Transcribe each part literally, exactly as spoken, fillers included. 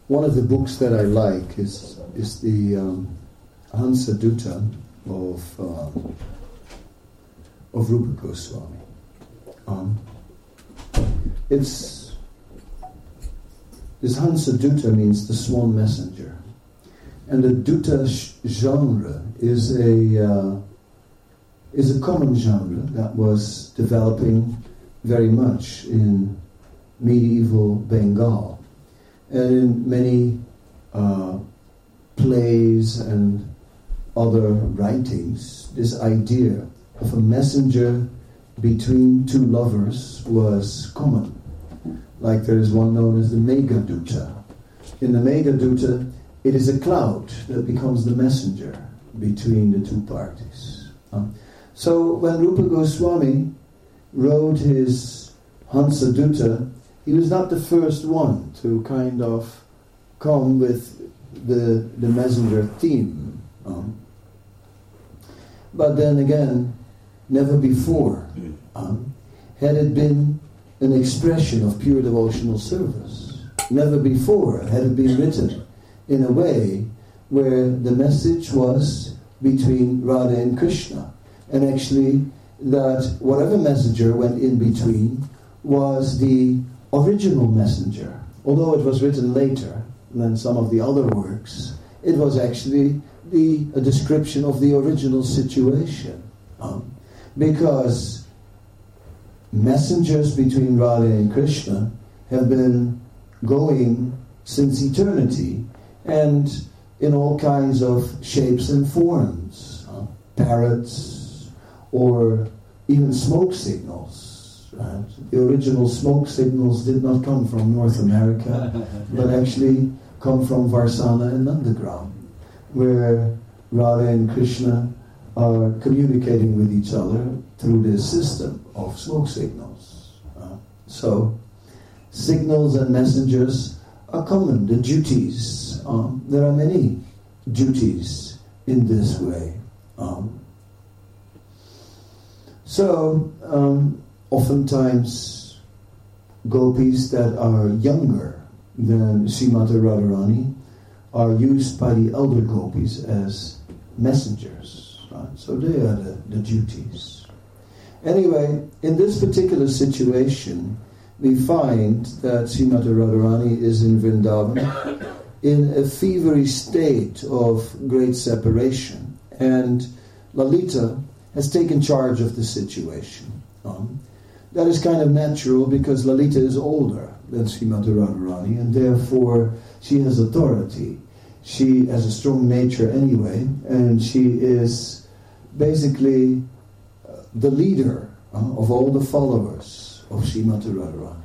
one of the books that I like is is the um, Hansadutta of um, of Rupa Goswami. Um, it's this Hansadutta means the swan messenger, and the Dutta sh- genre is a uh, is a common genre that was developing very much in medieval Bengal, and in many uh, plays and other writings, this idea of a messenger between two lovers was common. Like there is one known as the Meghdutta. In the Meghdutta, it is a cloud that becomes the messenger between the two parties. Uh, so when Rupa Goswami wrote his Hansadutta, he was not the first one to kind of come with the the messenger theme. Um, but then again, never before um, had it been an expression of pure devotional service. Never before had it been written in a way where the message was between Radha and Krishna, and actually that whatever messenger went in between was the original messenger. Although it was written later than some of the other works, it was actually the a description of the original situation. Um, because messengers between Radha and Krishna have been going since eternity, and in all kinds of shapes and forms. Uh, parrots, or even smoke signals. Right? The original smoke signals did not come from North America, but actually come from Varsana and Nandagram, where Radha and Krishna are communicating with each other through this system of smoke signals. Uh, so, signals and messengers are common, the duties. Um, there are many duties in this way. Um, so, um, oftentimes, gopis that are younger than Srimati Radharani are used by the elder gopis as messengers. Right? So they are the, the duties. Anyway, in this particular situation, we find that Srimati Radharani is in Vrindavan in a feverish state of great separation, and Lalita has taken charge of the situation. Um, that is kind of natural because Lalita is older than Srimati Radharani, and therefore she has authority. She has a strong nature anyway, and she is basically uh, the leader uh, of all the followers of Srimati Radharani.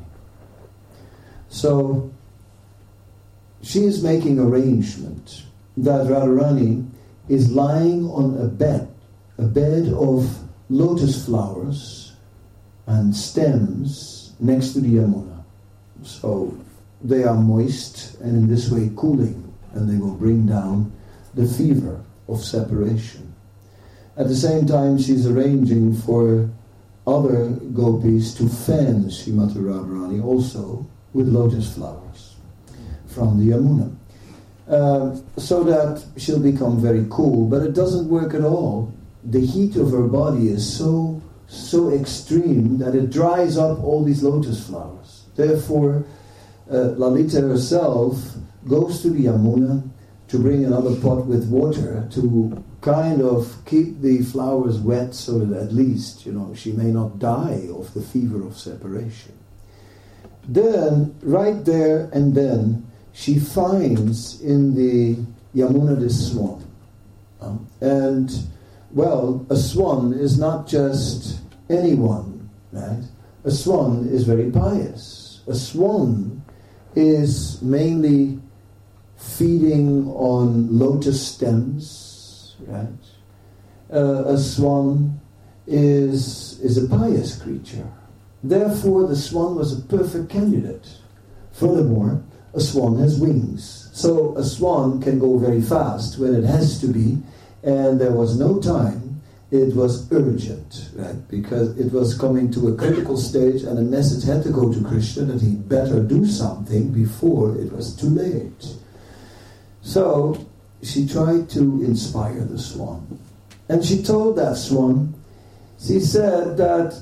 So she is making arrangement that Radharani is lying on a bed, a bed of lotus flowers and stems next to the Yamuna. So they are moist and in this way cooling, and they will bring down the fever of separation. At the same time, she's arranging for other gopis to fan Srimati Radharani also with lotus flowers from the Yamuna, uh, so that she'll become very cool. But it doesn't work at all. The heat of her body is so so extreme that it dries up all these lotus flowers. Therefore, uh, Lalita herself goes to the Yamuna to bring another pot with water to kind of keep the flowers wet, so that at least, you know, she may not die of the fever of separation. Then, right there and then, she finds in the Yamuna this swan. Um, and, well, a swan is not just anyone, right? A swan is very pious. A swan is mainly feeding on lotus stems, right? Uh, a swan is is a pious creature. Therefore, the swan was a perfect candidate. Furthermore, a swan has wings. So a swan can go very fast when it has to be, and there was no time it was urgent, right? Because it was coming to a critical stage and a message had to go to Krishna that he'd better do something before it was too late. So she tried to inspire the swan. And she told that swan, she said that,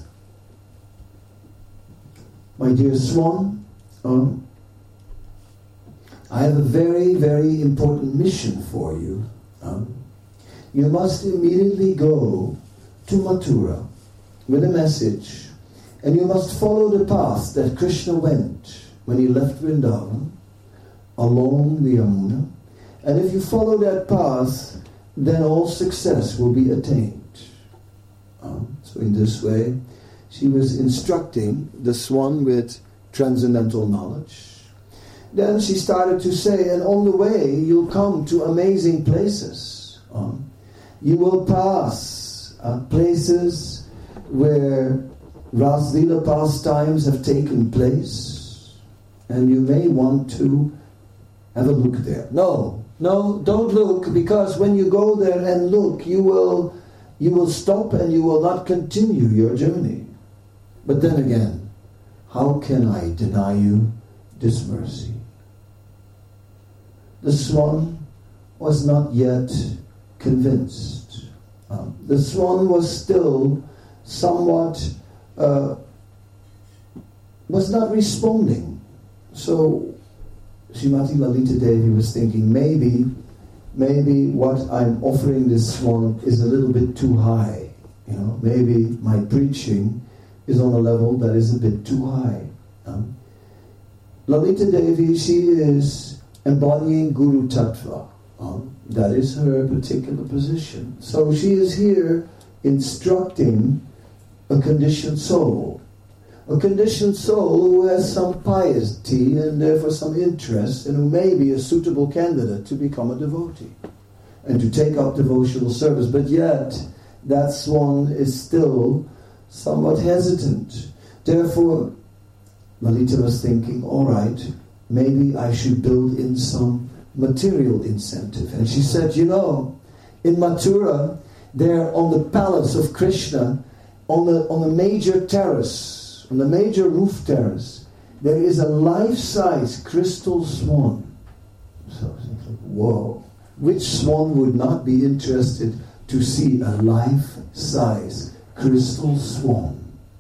my dear swan, um, I have a very, very important mission for you. Um, you must immediately go to Mathura with a message, and you must follow the path that Krishna went when he left Vrindavan along the Yamuna. And if you follow that path, then all success will be attained. Um, so in this way, she was instructing the swan with transcendental knowledge. Then she started to say, and on the way, you'll come to amazing places. Um, you will pass uh, places where Ras Leela pastimes have taken place, and you may want to have a look there. No, no, don't look, because when you go there and look, you will, you will stop and you will not continue your journey. But then again, how can I deny you this mercy? The swan was not yet convinced. Um, the swan was still somewhat, uh, was not responding. So Srimati Lalita Devi was thinking, maybe, maybe what I'm offering this swan is a little bit too high. You know, maybe my preaching is on a level that is a bit too high. Um, Lalita Devi, she is embodying Guru Tattva. Um, that is her particular position. So she is here instructing a conditioned soul. A conditioned soul who has some piety and therefore some interest, and who may be a suitable candidate to become a devotee and to take up devotional service. But yet, that swan is still somewhat hesitant. Therefore, Lalita was thinking, all right, maybe I should build in some material incentive. And she said, you know, in Mathura, there on the palace of Krishna, on the on the major terrace, on the major roof terrace, there is a life-size crystal swan. So I was like, whoa, which swan would not be interested to see a life-size crystal swan?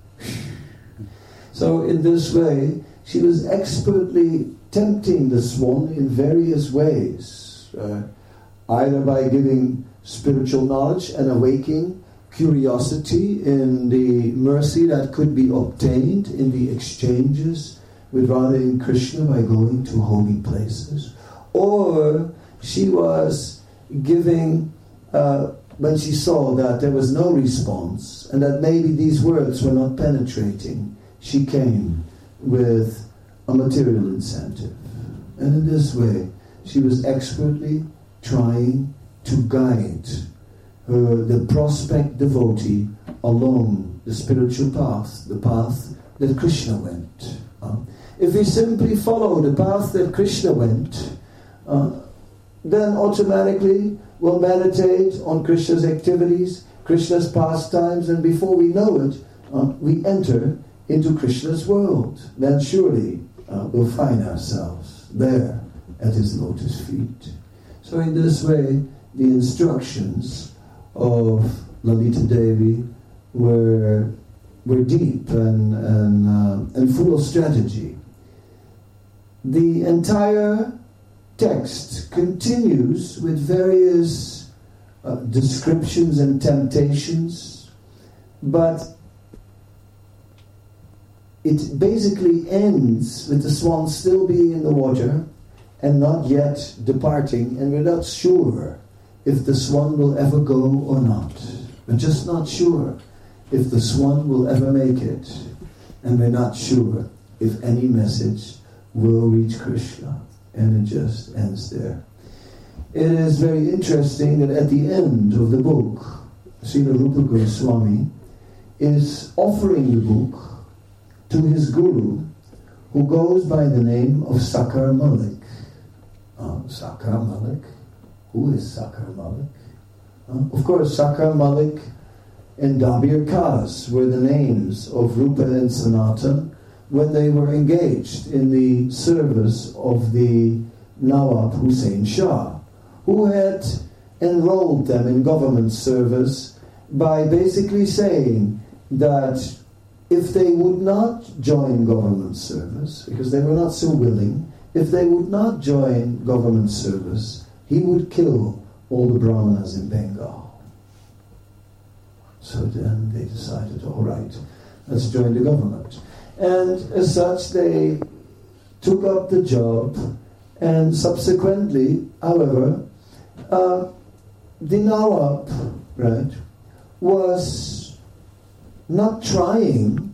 So in this way, she was expertly tempting the swan in various ways, uh, either by giving spiritual knowledge and awaking curiosity in the mercy that could be obtained in the exchanges with Radha and Krishna by going to holy places, or she was giving, uh, when she saw that there was no response and that maybe these words were not penetrating, she came with a material incentive. And in this way, she was expertly trying to guide her, the prospect devotee along the spiritual path, the path that Krishna went. Uh, if we simply follow the path that Krishna went, uh, then automatically we'll meditate on Krishna's activities, Krishna's pastimes, and before we know it, uh, we enter into Krishna's world. Then surely Uh, we'll find ourselves there at his lotus feet. So in this way, the instructions of Lalita Devi were were deep and and, uh, and full of strategy. The entire text continues with various uh, descriptions and temptations, but it basically ends with the swan still being in the water and not yet departing, and we're not sure if the swan will ever go or not. We're just not sure if the swan will ever make it, and we're not sure if any message will reach Krishna, and it just ends there. It is very interesting that at the end of the book, Srila Rupa Goswami is offering the book to his guru, who goes by the name of Sakar Malik. Uh, Sakar Malik? Who is Sakar Malik? Uh, of course, Sakar Malik and Dabir Kaz were the names of Rupa and Sanatan when they were engaged in the service of the Nawab Hussain Shah, who had enrolled them in government service by basically saying that if they would not join government service, because they were not so willing, if they would not join government service, he would kill all the Brahmanas in Bengal. So then they decided, all right, let's join the government. And as such, they took up the job, and subsequently, however, uh, the Nawab, right, was not trying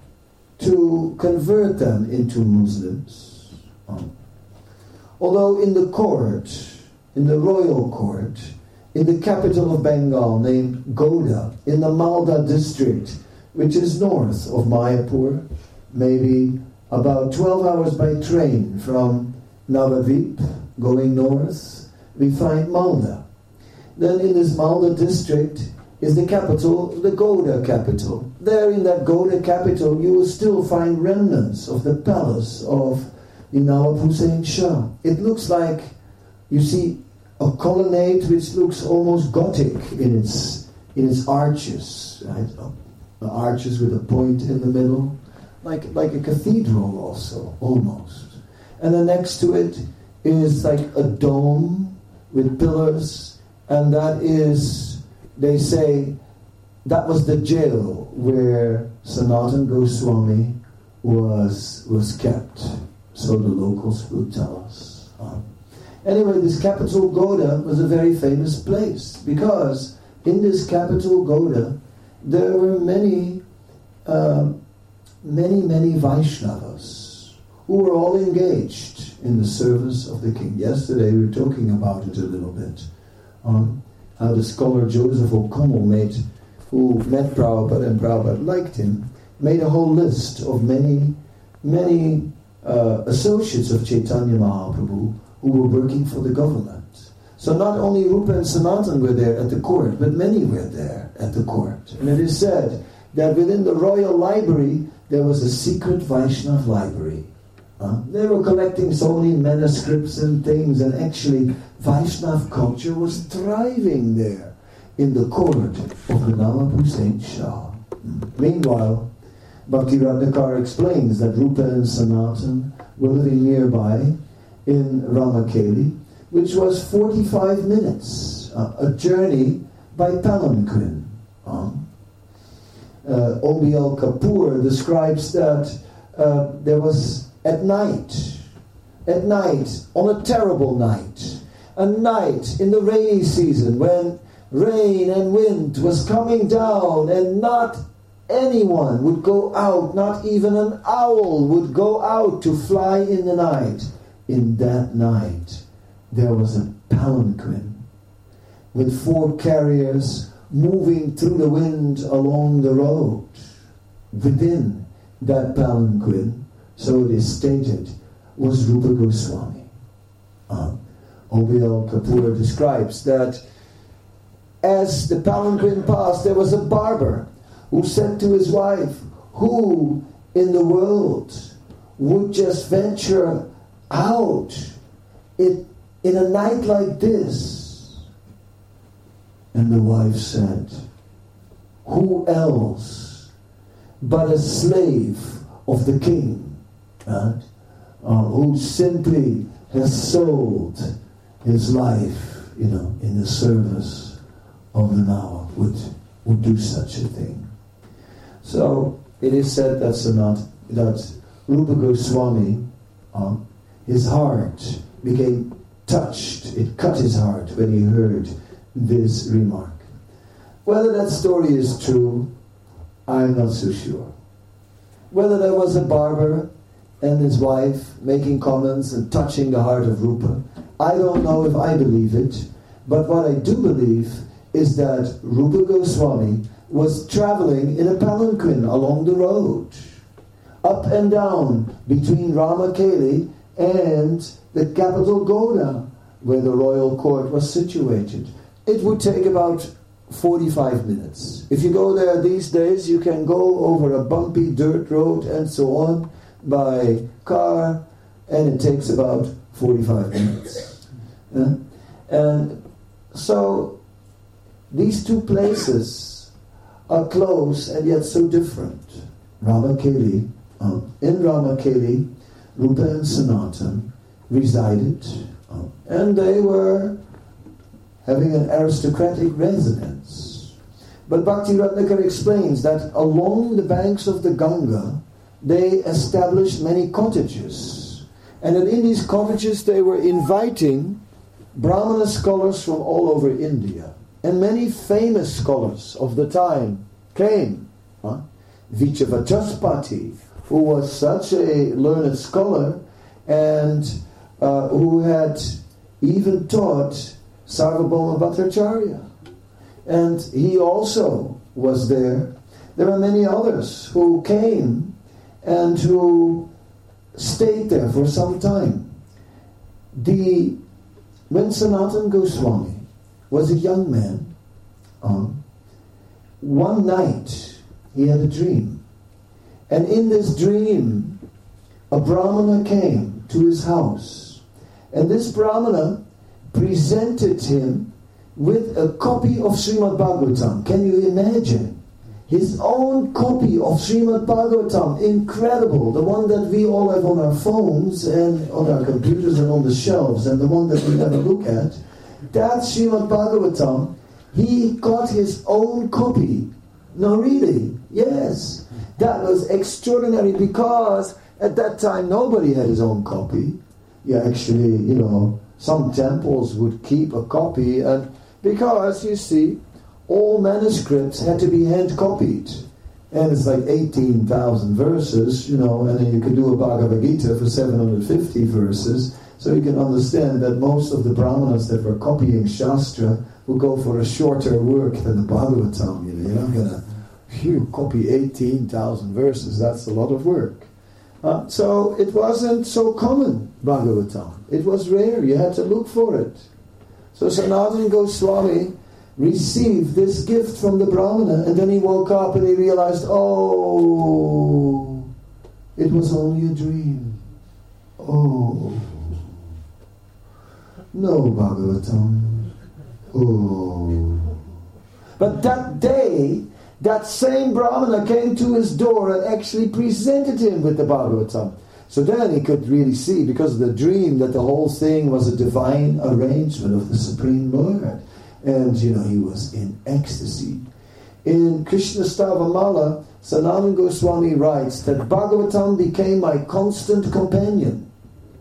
to convert them into Muslims. Um, although in the court, in the royal court, in the capital of Bengal named Goda, in the Malda district, which is north of Mayapur, maybe about twelve hours by train from Navadvip, going north, we find Malda. Then in this Malda district is the capital, the Goda capital. There in that Goda capital you will still find remnants of the palace of the Nawab Hussain Shah. It looks like, you see, a colonnade which looks almost Gothic in its in its arches, right? The arches with a point in the middle, like like a cathedral also, almost. And then next to it is like a dome with pillars, and that is, they say, that was the jail where Sanatan Goswami was was kept. So the locals will tell us. Um, anyway, this capital Goda was a very famous place, because in this capital Goda there were many, uh, many, many Vaishnavas who were all engaged in the service of the king. Yesterday we were talking about it a little bit, on how the scholar Joseph O'Connell made, who met Prabhupada and Prabhupada liked him, made a whole list of many, many uh, associates of Chaitanya Mahaprabhu who were working for the government. So not only Rupa and Sanatan were there at the court, but many were there at the court. And it is said that within the royal library there was a secret Vaishnav library. Uh, they were collecting so many manuscripts and things, and actually Vaishnav culture was thriving there in the court of the Nawab Hussain Shah. Mm. Meanwhile, Bhakti Ratnakar explains that Rupa and Sanatan were living nearby in Ramakeli, which was forty-five minutes, uh, a journey by palanquin. Uh, uh, O B L Kapoor describes that uh, there was at night, at night, on a terrible night, a night in the rainy season when rain and wind was coming down and not anyone would go out, not even an owl would go out to fly in the night. In that night, there was a palanquin with four carriers moving through the wind along the road. Within that palanquin, so it is stated, was Rupa Goswami. Uh, O B L Kapoor describes that as the palanquin passed, there was a barber who said to his wife, who in the world would just venture out in, in a night like this? And the wife said, who else but a slave of the king, right? uh, who simply has sold his life, you know, in the service of the Nawab would, would do such a thing. So it is said that Sanat, that Rupa Goswami, um, his heart became touched. It cut his heart when he heard this remark. Whether that story is true, I'm not so sure. Whether there was a barber and his wife making comments and touching the heart of Rupa, I don't know if I believe it, but what I do believe is that Rupa Goswami was traveling in a palanquin along the road, up and down between Ramakeli and the capital Goda, where the royal court was situated. It would take about forty-five minutes. If you go there these days, you can go over a bumpy dirt road and so on by car, and it takes about forty-five minutes. Yeah? And so these two places are close and yet so different. Ramakeli, um, in Ramakeli, Rupa and Sanatan resided, um, and they were having an aristocratic residence. But Bhakti Ratnakar explains that along the banks of the Ganga, they established many cottages. And that in these cottages they were inviting Brahmana scholars from all over India. And many famous scholars of the time came. Huh? Vichavachaspati, who was such a learned scholar and uh, who had even taught Sarvabhauma Bhattacharya. And he also was there. There are many others who came and who stayed there for some time. The when Sanatana Goswami was a young man, um, one night he had a dream. And in this dream, a Brahmana came to his house. And this Brahmana presented him with a copy of Srimad Bhagavatam. Can you imagine? His own copy of Srimad Bhagavatam, incredible, the one that we all have on our phones and on our computers and on the shelves, and the one that we never look at. That Srimad Bhagavatam, he got his own copy. No, really, yes. That was extraordinary because at that time nobody had his own copy. Yeah, actually, you know, some temples would keep a copy, and because, you see, all manuscripts had to be hand-copied. And it's like eighteen thousand verses, you know, and then you could do a Bhagavad Gita for seven hundred fifty verses. So you can understand that most of the Brahmanas that were copying Shastra would go for a shorter work than the Bhagavatam. You know, you're not going to phew, copy eighteen thousand verses. That's a lot of work. Uh, so it wasn't so common, Bhagavatam. It was rare. You had to look for it. So Sanatana Goswami received this gift from the Brahmana, and then he woke up and he realized, oh, it was only a dream. Oh, no Bhagavatam. Oh. But that day, that same Brahmana came to his door and actually presented him with the Bhagavatam. So then he could really see, because of the dream, that the whole thing was a divine arrangement of the Supreme Lord. And, you know, he was in ecstasy. In Krishna Stavamala, Sanatana Goswami writes that Bhagavatam became my constant companion.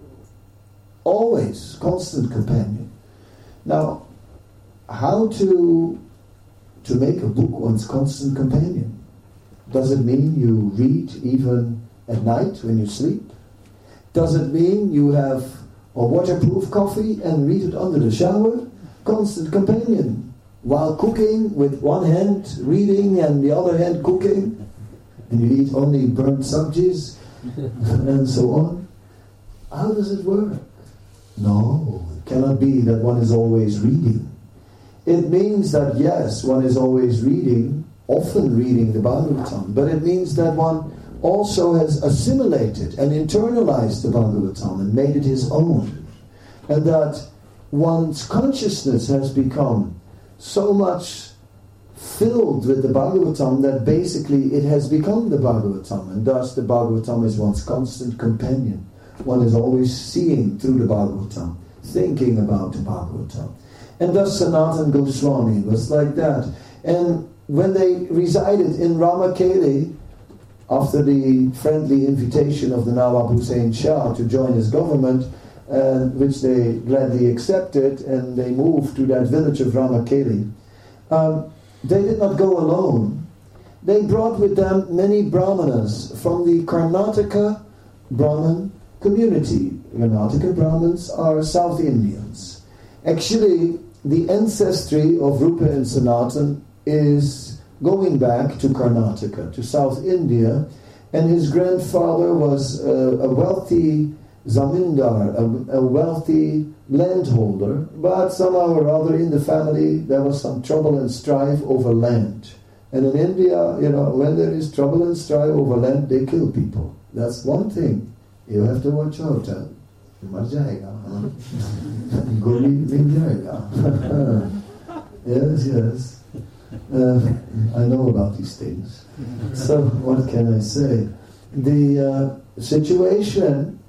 Always constant companion. Now, how to, to make a book one's constant companion? Does it mean you read even at night when you sleep? Does it mean you have a waterproof coffee and read it under the shower? Constant companion. While cooking, with one hand reading and the other hand cooking, and you eat only burnt sabjis and so on. How does it work? No, it cannot be that one is always reading. It means that yes, one is always reading, often reading the Bhagavatam, but it means that one also has assimilated and internalized the Bhagavatam and made it his own. And that one's consciousness has become so much filled with the Bhagavatam that basically it has become the Bhagavatam, and thus the Bhagavatam is one's constant companion. One is always seeing through the Bhagavatam, thinking about the Bhagavatam. And thus Sanatana Goswami was like that. And when they resided in Ramakeli, after the friendly invitation of the Nawab Hussain Shah to join his government, uh, which they gladly accepted, and they moved to that village of Ramakeli, um, they did not go alone. They brought with them many Brahmanas from the Karnataka Brahmin community. Karnataka Brahmins are South Indians. Actually, the ancestry of Rupa and Sanatana is going back to Karnataka, to South India, and his grandfather was uh, a wealthy zamindar, a, a wealthy landholder, but somehow or other in the family there was some trouble and strife over land. And in India, you know, when there is trouble and strife over land, they kill people. That's one thing. You have to watch out. Huh? Yes, yes. Uh, I know about these things. So what can I say? The uh, situation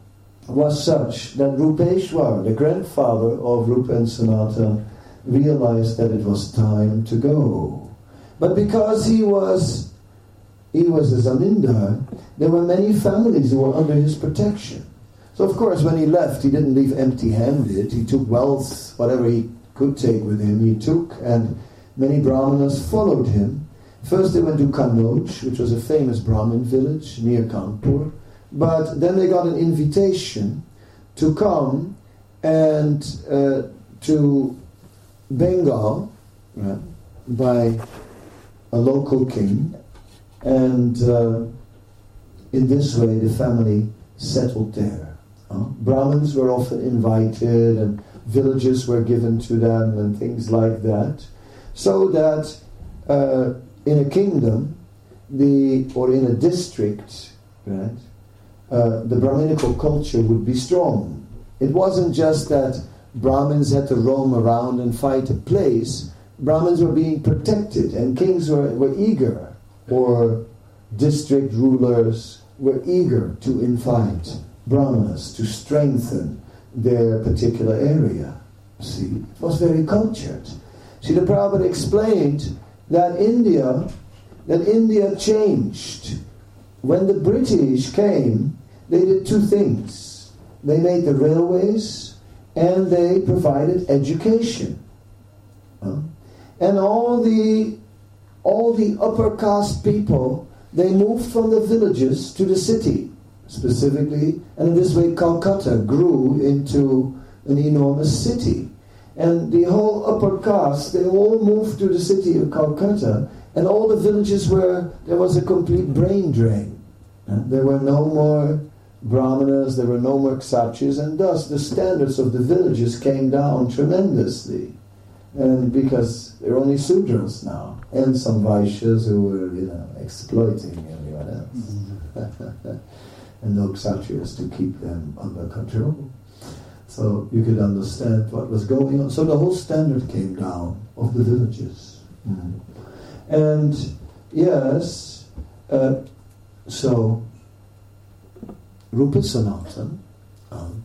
was such that Rupeshwar, the grandfather of Rupa and Sanatana, realized that it was time to go. But because he was he was a zamindar, there were many families who were under his protection. So of course when he left, he didn't leave empty-handed. He took wealth, whatever he could take with him, he took, and many brahmanas followed him. First they went to Kanauj, which was a famous Brahmin village near Kanpur, but then they got an invitation to come and uh, to Bengal, right, by a local king, and uh, in this way the family settled there. Uh, Brahmins were often invited, and villages were given to them, and things like that, so that uh, in a kingdom, the or in a district, right, uh, the Brahminical culture would be strong. It wasn't just that Brahmins had to roam around and fight a place. Brahmins were being protected, and kings were, were eager, or district rulers were eager to invite Brahmanas to strengthen their particular area. See, it was very cultured. See, the Prabhupada explained that India, that India changed. When the British came, they did two things. They made the railways, and they provided education. Huh? And all the all the upper caste people, they moved from the villages to the city, specifically, and in this way Calcutta grew into an enormous city. And the whole upper caste, they all moved to the city of Calcutta, and all the villages were, there was a complete brain drain. And there were no more brahmanas, there were no more kshatriyas, and thus the standards of the villages came down tremendously. And because there are only Sudras now, and some Vaishyas who were, you know, exploiting everyone else. Mm-hmm. And no Kshatriyas to keep them under control. So you could understand what was going on. So the whole standard came down of the villages. Mm. And yes, uh, so Rupa Sanatana, um,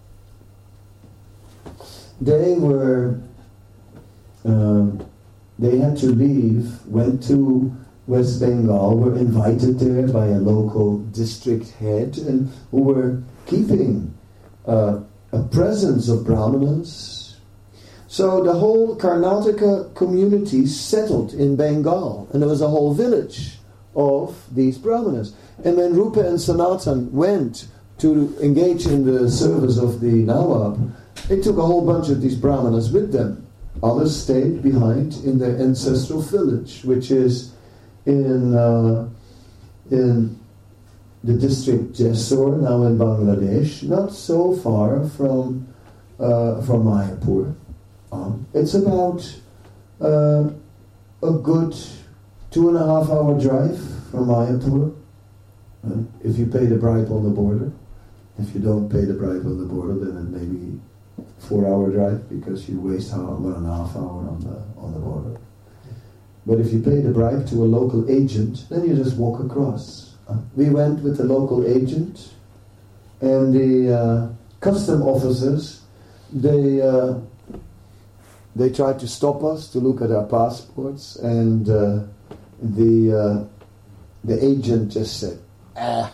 they were, um, they had to leave, went to West Bengal, were invited there by a local district head, and who were keeping uh, a presence of Brahmanas. So the whole Karnataka community settled in Bengal, and there was a whole village of these Brahmanas. And when Rupa and Sanatana went to engage in the service of the Nawab, they took a whole bunch of these Brahmanas with them. Others stayed behind in their ancestral village, which is in uh, in the district Jessore, now in Bangladesh, not so far from uh, from Mayapur. Um, it's about uh, a good two and a half hour drive from Mayapur. Uh, if you pay the bribe on the border. If you don't pay the bribe on the border, then it may be four hour drive, because you waste how, one and a half hour on the on the border. But if you pay the bribe to a local agent, then you just walk across. Uh, we went with the local agent, and the uh, custom officers, they uh, they tried to stop us to look at our passports, and uh, the uh, the agent just said, ah.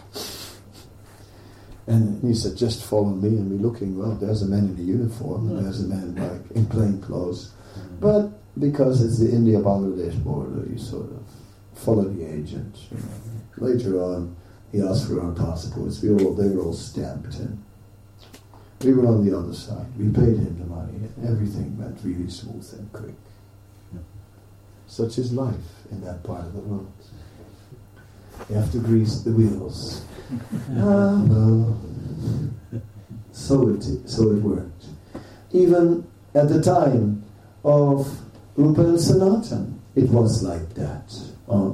And he said, just follow me, and we're looking, well, there's a man in a uniform, and there's a man like in plain clothes. But because it's the India-Bangladesh border, you sort of follow the agent. You know. Later on, he asked for our passports. We all, they were all stamped, and we were on the other side. We paid him the money, and everything went really smooth and quick. Such is life in that part of the world. You have to grease the wheels. Ah, well, so it so it worked. Even at the time of Rupa and Sanatan, it was like that. Uh,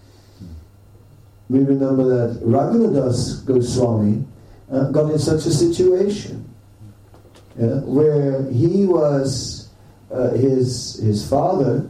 we remember that Raghunadas Goswami uh, got in such a situation yeah, where he was, uh, his his father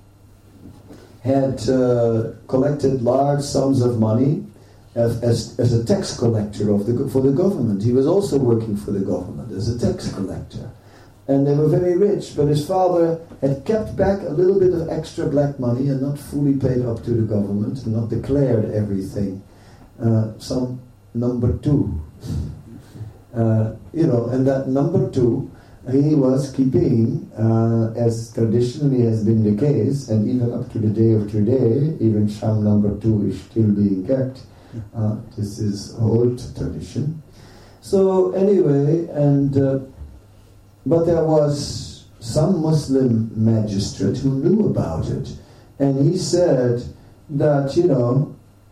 had uh, collected large sums of money as, as, as a tax collector of the for the government. He was also working for the government as a tax collector. And they were very rich, but his father had kept back a little bit of extra black money and not fully paid up to the government and not declared everything. Uh, some number two. Uh, you know, and that number two, he was keeping, uh, as traditionally has been the case, and even up to the day of today, even Sham number two is still being kept. Uh, this is old tradition. So anyway, and uh, but there was some Muslim magistrate who knew about it, and he said that, you know,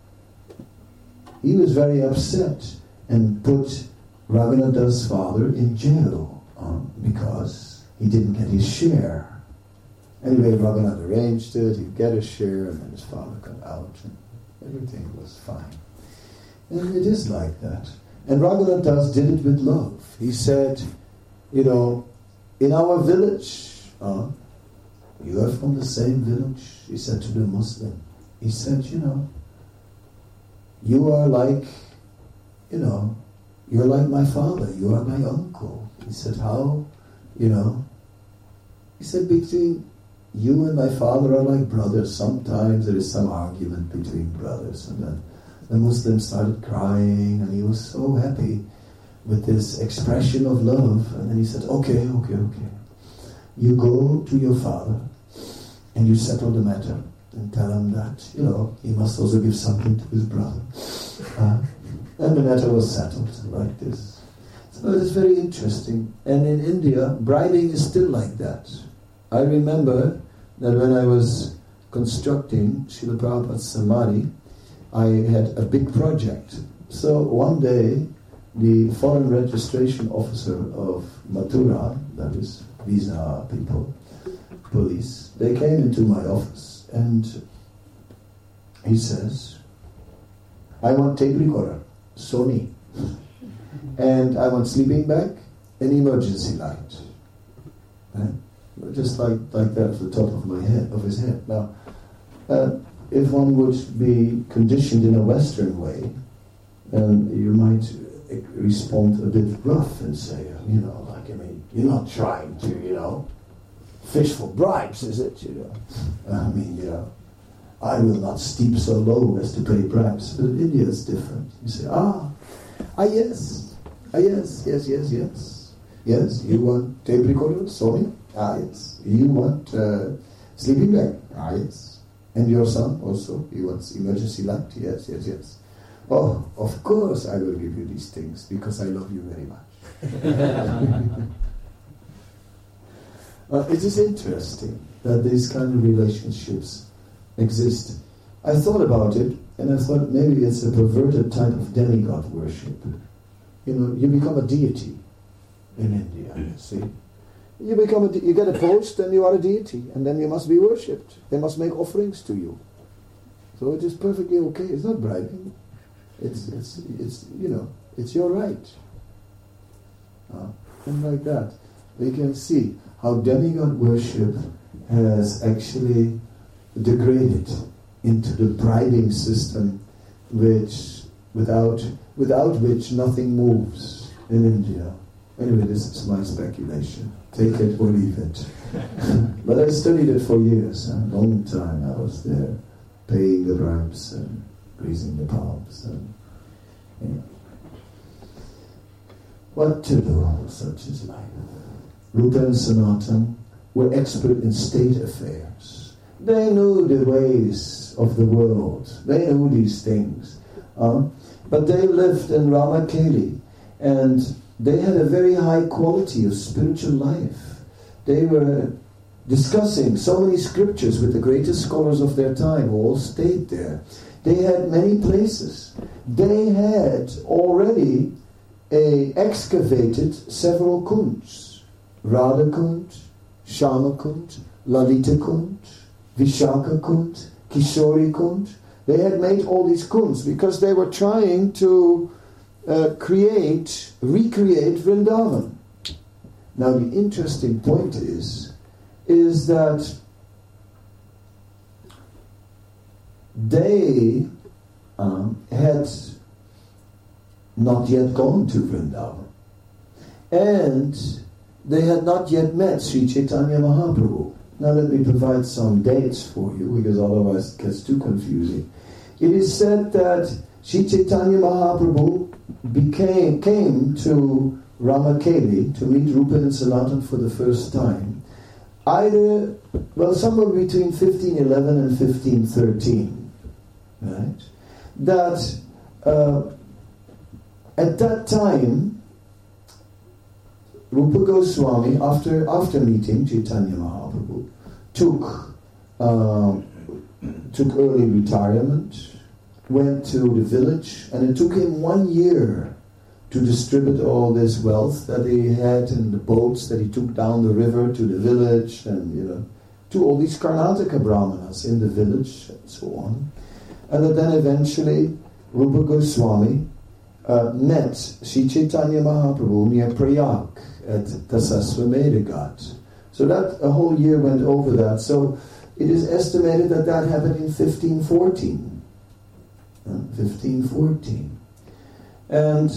he was very upset and put Raghunath's father in jail um, because he didn't get his share. Anyway, Raghunath arranged it, he'd get his share, and then his father got out, and everything was fine. And it is like that. And Raghunath Das did it with love. He said, you know, in our village, uh, you are from the same village, he said to the Muslim. He said, you know, you are like, you know, you're like my father, you are my uncle. He said, how? You know, he said, between you and my father are like brothers. Sometimes there is some argument between brothers. And then the Muslim started crying, and he was so happy with this expression of love. And then he said, okay, okay, okay. You go to your father and you settle the matter and tell him that, you know, he must also give something to his brother. Uh, and the matter was settled like this. So it is very interesting. And in India, bribing is still like that. I remember that when I was constructing Srila Prabhupada's Samadhi, I had a big project. So one day, the foreign registration officer of Mathura, that is visa people, police, they came into my office and he says, I want tape recorder, Sony, and I want sleeping bag and emergency light. Right? Just like, like that at the top of my head, of his head. Now, uh, if one would be conditioned in a Western way, then you might respond a bit rough and say, you know, like, I mean, you're not trying to, you know, fish for bribes, is it? You know, I mean, you know, I will not stoop so low as to pay bribes. But in India it's different. You say, ah, ah, yes, ah, yes, yes, yes, yes, yes. You want tape recorder, Sony? Ah, yes. You want uh, sleeping bag? Ah, yes. And your son also? He wants emergency light? Yes, yes, yes. Oh, of course I will give you these things because I love you very much. uh, it is interesting that these kind of relationships exist. I thought about it, and I thought maybe it's a perverted type of demigod worship. You know, you become a deity in India, you see. You become a de- you get a post and you are a deity, and then you must be worshipped. They must make offerings to you. So it is perfectly okay. It's not bribing. It's it's it's you know it's your right. Uh, and like that, we can see how demigod worship has actually degraded into the bribing system, which without without which nothing moves in India. Anyway, this is my speculation. Take it or leave it. But I studied it for years, a long time. I was there, paying the bribes and greasing the palms. And, you know. What to do? Such is life. Rupa and Sanatan were expert in state affairs. They knew the ways of the world. They knew these things. Um, but they lived in Ramakeli, and they had a very high quality of spiritual life. They were discussing so many scriptures with the greatest scholars of their time, who all stayed there. They had many places. They had already a excavated several kunds. Radha Kund, Shama Kund, Lalita Kund, Vishaka Kund, Kishori Kund. They had made all these kunds because they were trying to uh, create, recreate Vrindavan. Now the interesting point is, is that they um, had not yet gone to Vrindavan. And they had not yet met Sri Chaitanya Mahaprabhu. Now let me provide some dates for you, because otherwise it gets too confusing. It is said that Sri Chaitanya Mahaprabhu became, came to Ramakeli to meet Rupa and Sanatan for the first time. Either, well, somewhere between fifteen eleven and fifteen thirteen. Right? That uh, at that time, Rupa Goswami, after after meeting Chaitanya Mahaprabhu, took uh, took early retirement, went to the village, and it took him one year to distribute all this wealth that he had in the boats that he took down the river to the village, and you know, to all these Karnataka Brahmanas in the village, and so on. And that then eventually Rupa Goswami uh, met Sri Chaitanya Mahaprabhu near Prayag at Tasasvamedha Ghat. So that a whole year went over that. So it is estimated that that happened in fifteen fourteen. Uh, fifteen fourteen. And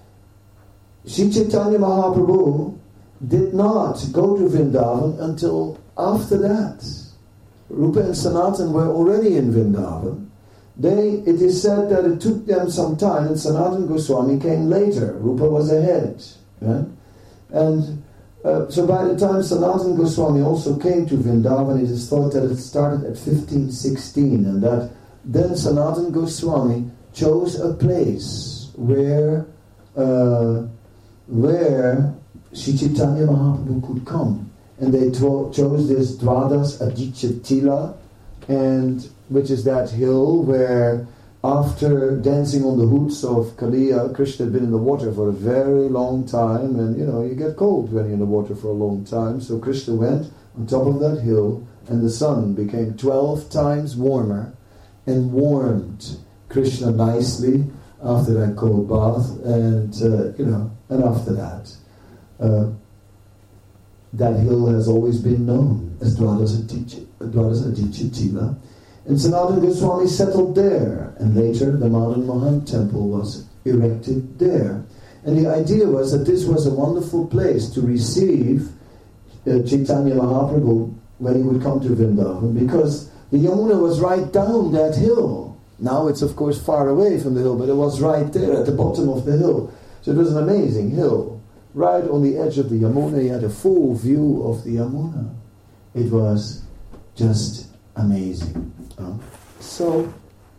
Sri Chaitanya Mahaprabhu did not go to Vrindavan until after that. Rupa and Sanatan were already in Vrindavan. They, it is said that it took them some time, and Sanatan Goswami came later. Rupa was ahead. Right? And uh, so by the time Sanatan Goswami also came to Vrindavan, it is thought that it started at fifteen sixteen, and that then Sanatan Goswami chose a place where uh, where Sri Chaitanya Mahaprabhu could come. And they to- chose this Dvadas Aditya Tila, and which is that hill where after dancing on the hoots of Kaliya, Krishna had been in the water for a very long time, and you know, you get cold when you're in the water for a long time. So Krishna went on top of that hill, and the sun became twelve times warmer and warmed Krishna nicely after that cold bath, and uh, you know, and after that, uh, that hill has always been known as Dwadas Aditya Tila. And Sanatana Goswami settled there, and later the Madan Mohan temple was erected there. And the idea was that this was a wonderful place to receive uh, Chaitanya Mahaprabhu when he would come to Vrindavan, because the Yamuna was right down that hill. Now it's of course far away from the hill, but it was right there at the bottom of the hill. So it was an amazing hill. Right on the edge of the Yamuna, you had a full view of the Yamuna. It was just amazing. Uh, so,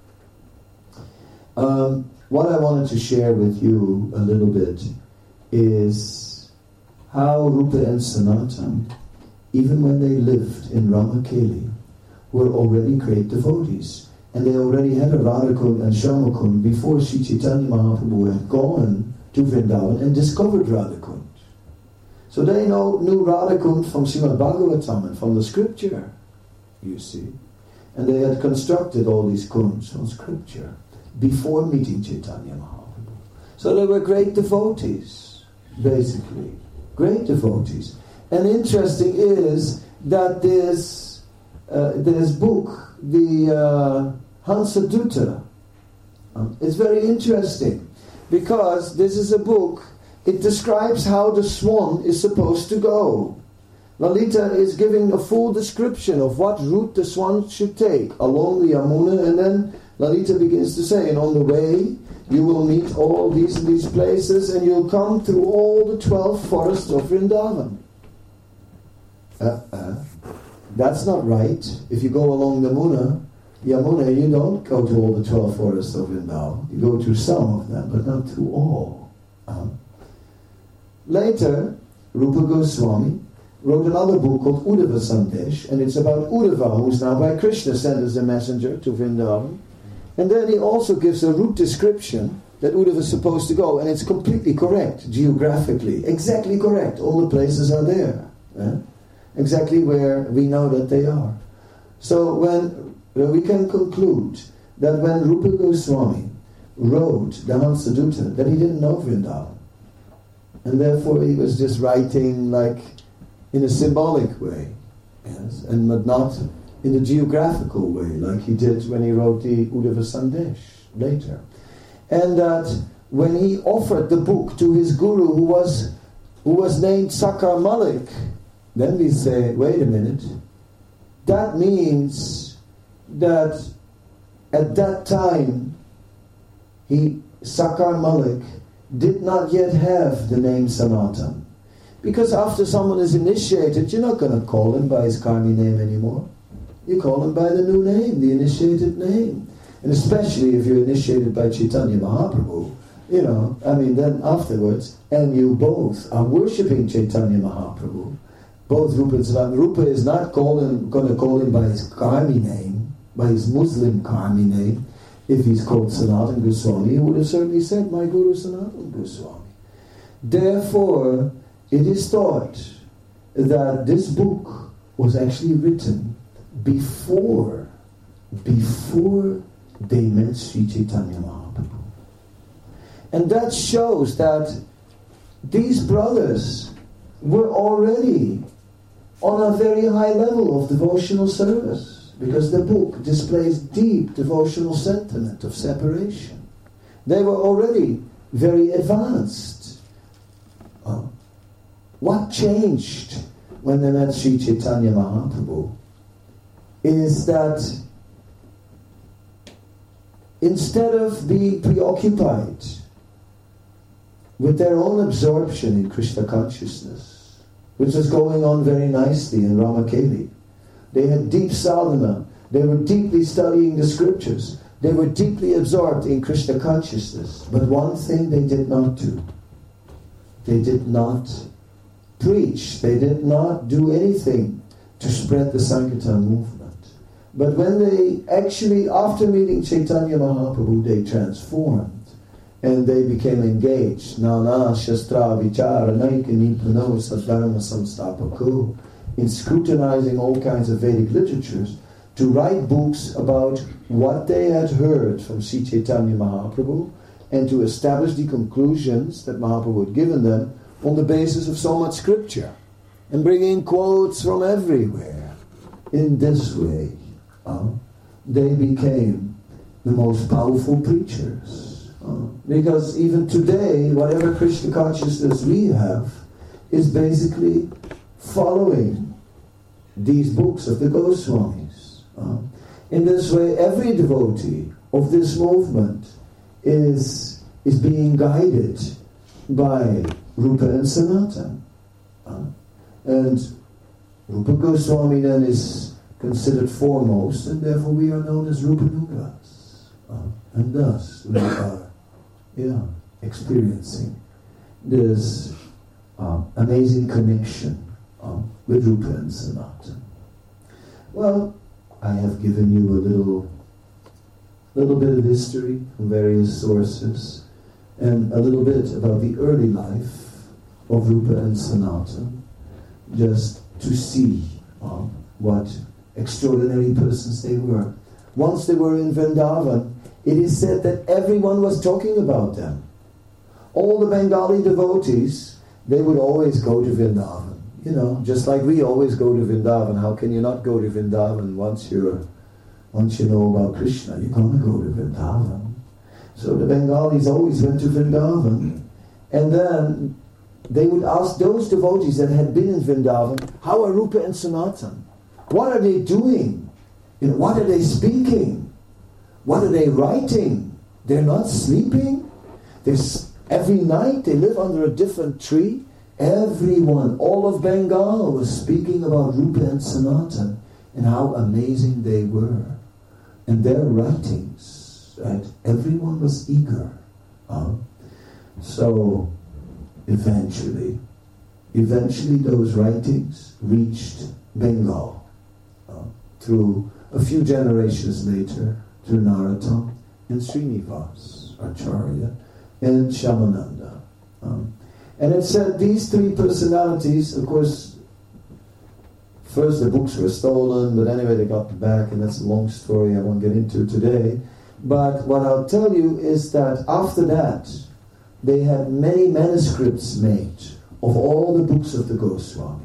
um, what I wanted to share with you a little bit is how Rupa and Sanatan, even when they lived in Ramakeli, were already great devotees. And they already had a Radhakund and Shyamakund before Sri Chaitanya Mahaprabhu had gone to Vrindavan and discovered Radhakund. So they know, knew Radhakund from Srimad Bhagavatam and from the scripture, you see. And they had constructed all these kunds on scripture before meeting Chaitanya Mahaprabhu. So they were great devotees, basically. Great devotees. And interesting is that this, uh, this book, the uh, Hansadutta, um, is very interesting because this is a book, it describes how the swan is supposed to go. Lalita is giving a full description of what route the swan should take along the Yamuna, and then Lalita begins to say, and on the way you will meet all these and these places, and you'll come through all the twelve forests of Vrindavan. Uh-uh. That's not right. If you go along the Yamuna, Yamuna, you don't go to all the twelve forests of Vrindavan. You go through some of them, but not through all. Uh-huh. Later, Rupa Goswami wrote another book called Uddhava Sandesh, and it's about Uddhava, who's now by Krishna sent as a messenger to Vrindavan. And then he also gives a route description that Uddhava is supposed to go, and it's completely correct, geographically. Exactly correct. All the places are there. Eh? Exactly where we know that they are. So when uh, we can conclude that when Rupa Goswami wrote the Hamsadutta, that he didn't know Vrindavan. And therefore he was just writing like in a symbolic way, yes, and not in a geographical way, like he did when he wrote the Uddhava Sandesh later. And that when he offered the book to his guru, who was who was named Sakar Malik, then we say, wait a minute, that means that at that time, he Sakar Malik did not yet have the name Sanatan. Because after someone is initiated, you're not going to call him by his karmi name anymore. You call him by the new name, the initiated name. And especially if you're initiated by Chaitanya Mahaprabhu, you know, I mean, then afterwards, and you both are worshipping Chaitanya Mahaprabhu, both Rupa and Sanatan. Rupa is not calling, going to call him by his karmi name, by his Muslim karmi name. If he's called Sanatan Goswami, he would have certainly said, my Guru Sanatan Goswami. Therefore, it is thought that this book was actually written before, before they met Sri Chaitanya Mahaprabhu. And that shows that these brothers were already on a very high level of devotional service, because the book displays deep devotional sentiment of separation. They were already very advanced. Uh, what changed when they met Sri Chaitanya Mahaprabhu is that instead of being preoccupied with their own absorption in Krishna consciousness, which was going on very nicely in Ramakeli, they had deep sadhana, they were deeply studying the scriptures, they were deeply absorbed in Krishna consciousness. But one thing they did not do, they did not preach, they did not do anything to spread the Sankirtan movement. But when they actually, after meeting Chaitanya Mahaprabhu, they transformed and they became engaged. Nana Shastra Vichara Naikani Pano Sadharma Samstapako, in scrutinizing all kinds of Vedic literatures, to write books about what they had heard from Sri Chaitanya Mahaprabhu and to establish the conclusions that Mahaprabhu had given them on the basis of so much scripture and bringing quotes from everywhere. In this way, uh, they became the most powerful preachers. Uh, because even today, whatever Krishna consciousness we have is basically following these books of the Goswamis. Uh, in this way, every devotee of this movement is, is being guided by Rupa and Sanatan. Uh, and Rupa Goswami then is considered foremost, and therefore we are known as Rupanugas. Uh, and thus we are yeah, experiencing this uh, amazing connection uh, with Rupa and Sanatan. Well, I have given you a little, little bit of history from various sources, and a little bit about the early life of Rupa and Sanatan, just to see uh, what extraordinary persons they were. Once they were in Vrindavan, it is said that everyone was talking about them. All the Bengali devotees, they would always go to Vrindavan. You know, just like we always go to Vrindavan. How can you not go to Vrindavan once you're, once you know about Krishna? You're going to go to Vrindavan. So the Bengalis always went to Vrindavan. And then they would ask those devotees that had been in Vrindavan, how are Rupa and Sanatan? What are they doing? You know, what are they speaking? What are they writing? They're not sleeping? There's, every night they live under a different tree. Everyone, all of Bengal was speaking about Rupa and Sanatan and how amazing they were. And their writings, right? Everyone was eager. Uh, so eventually, eventually those writings reached Bengal uh, through a few generations later, through Narottam. and Srinivas Acharya and Shyamananda. Um, and it said these three personalities, of course, first the books were stolen, but anyway they got them back, and that's a long story I won't get into today. But what I'll tell you is that after that, they had many manuscripts made of all the books of the Goswamis.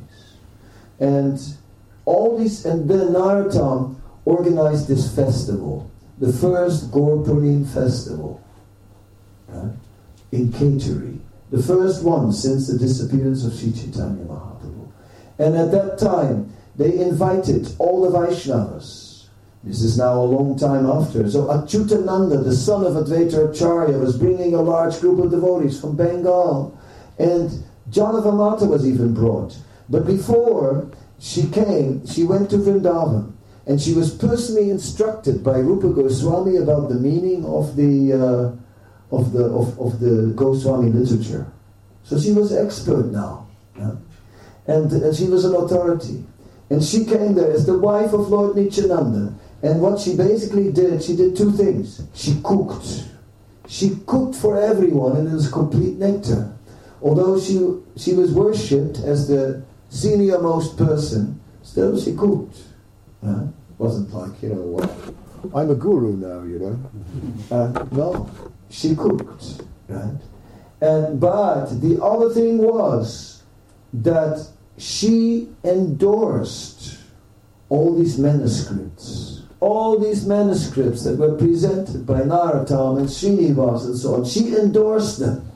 And all these, and then Narottam organized this festival, the first Gaur Purim festival, right, in Kateri, the first one since the disappearance of Sri Chaitanya Mahaprabhu. And at that time, they invited all the Vaishnavas. This is now a long time after. So Achyutananda, the son of Advaita Acharya, was bringing a large group of devotees from Bengal. And Janava Mata was even brought. But before she came, she went to Vrindavan. And she was personally instructed by Rupa Goswami about the meaning of the uh, of the of, of the Goswami literature. So she was expert now. Yeah? And, and she was an authority. And she came there as the wife of Lord Nityananda. And what she basically did, she did two things. She cooked. She cooked for everyone, and it was complete nectar. Although she she was worshipped as the senior most person, still she cooked. Uh, wasn't like, you know, well, I'm a guru now, you know. Uh, no, she cooked, right? And but the other thing was that she endorsed all these manuscripts. All these manuscripts that were presented by Narottam and Srinivas and so on, she endorsed them.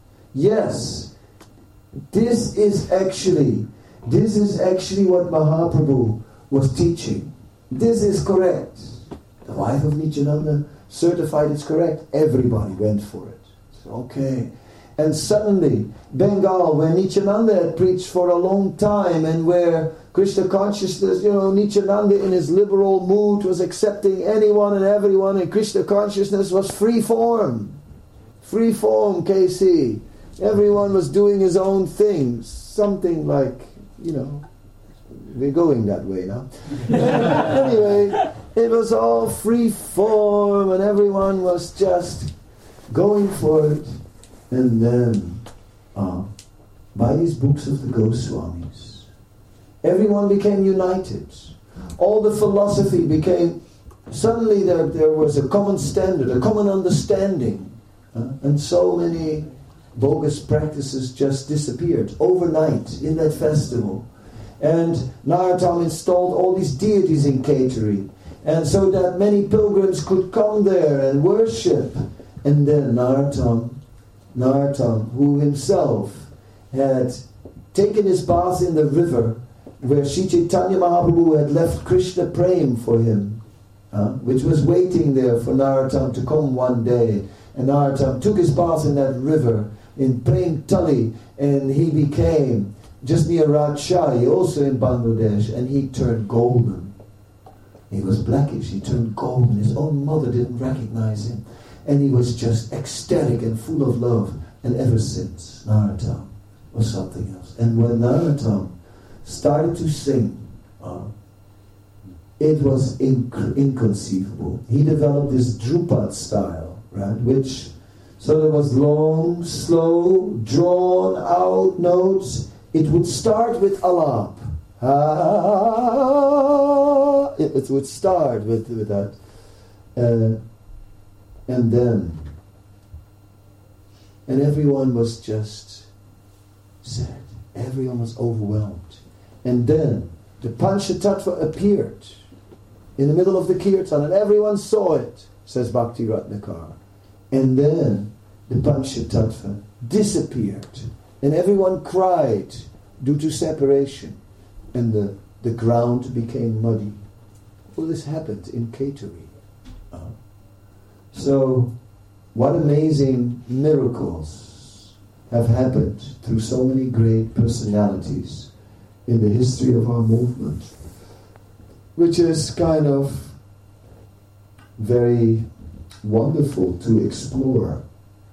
Yes, this is actually, this is actually what Mahaprabhu was teaching. This is correct. The wife of Nityananda certified it's correct. Everybody went for it. So, okay. And suddenly, Bengal, where Nityananda had preached for a long time and where Krishna consciousness, you know, Nityananda in his liberal mood was accepting anyone and everyone, and Krishna consciousness was free form. Free form, K C. Everyone was doing his own things. Something like, you know, we're going that way now. Anyway, it was all free form and everyone was just going for it. And then, uh, by these books of the Goswamis, everyone became united. All the philosophy became, suddenly there, there was a common standard, a common understanding. Uh, and so many bogus practices just disappeared overnight in that festival. And Narottam installed all these deities in Kateri. And so that many pilgrims could come there and worship. And then Narottam Narottam, who himself had taken his bath in the river where Sri Chaitanya Mahaprabhu had left Krishna Prem for him, uh, which was waiting there for Narottam to come one day. And Narottam took his bath in that river in Prem Tali, and he became, just near Rajshahi, also in Bangladesh, and he turned golden. He was blackish, he turned golden. His own mother didn't recognize him. And he was just ecstatic and full of love. And ever since, Narottam was something else. And when Narottam started to sing, uh, it was inc- inconceivable. He developed this Drupad style, right? Which, so there was long, slow, drawn out notes. It would start with alap. Ah, it, it would start with, with that. Uh, And then, and everyone was just sad. Everyone was overwhelmed. And then, the Panchatattva appeared in the middle of the kirtan, and everyone saw it, says Bhakti Ratnakar. And then, the Panchatattva disappeared. And everyone cried due to separation. And the, the ground became muddy. Well, this happened in Kateri. Uh, So, what amazing miracles have happened through so many great personalities in the history of our movement, which is kind of very wonderful to explore,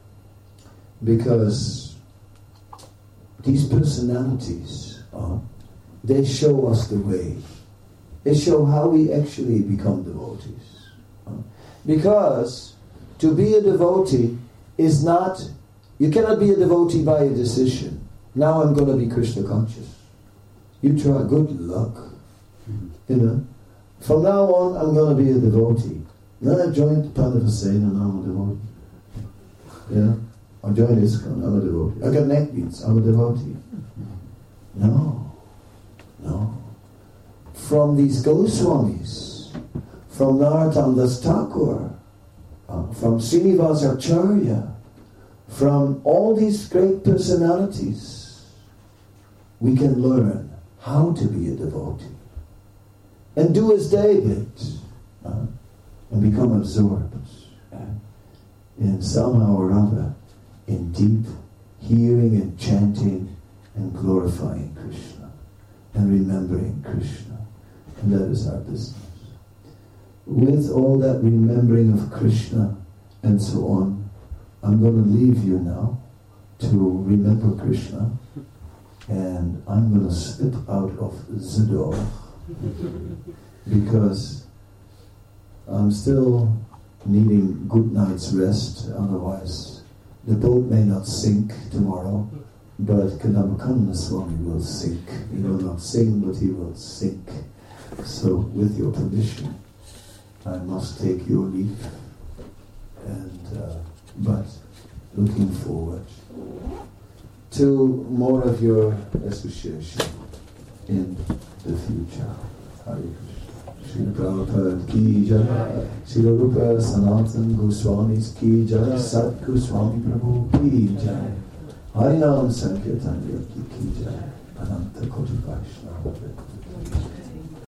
because these personalities, uh, they show us the way. They show how we actually become devotees. Uh, because To be a devotee is not, you cannot be a devotee by a decision. Now I'm going to be Krishna conscious. You try, good luck. You know, from now on I'm going to be a devotee. Then I joined Pandavasena and I'm a devotee. You know, I joined ISKCON, I'm a devotee. I got neck beads, I'm a devotee. No, no. From these Goswamis, from Narottam Das Thakur, uh, from Srinivasa Acharya, from all these great personalities, we can learn how to be a devotee. And do as they did. Uh, and become absorbed uh, in somehow or other in deep hearing and chanting and glorifying Krishna and remembering Krishna. And that is our business. With all that remembering of Krishna and so on, I'm going to leave you now to remember Krishna, and I'm going to slip out of the door because I'm still needing good night's rest, otherwise the boat may not sink tomorrow, but Kadamba Swami will sink. He will not sing, but he will sink. So, with your permission, I must take your leave, and uh, but looking forward to more of your association in the future. Hare Krishna. Srila Prabhupada ki jai, Srila Rupa Sanatan Goswamis ki jai, Sat Goswami Prabhu ki jai, Harinam Sankirtan Ki jai, Ananta Koti Vaishnava.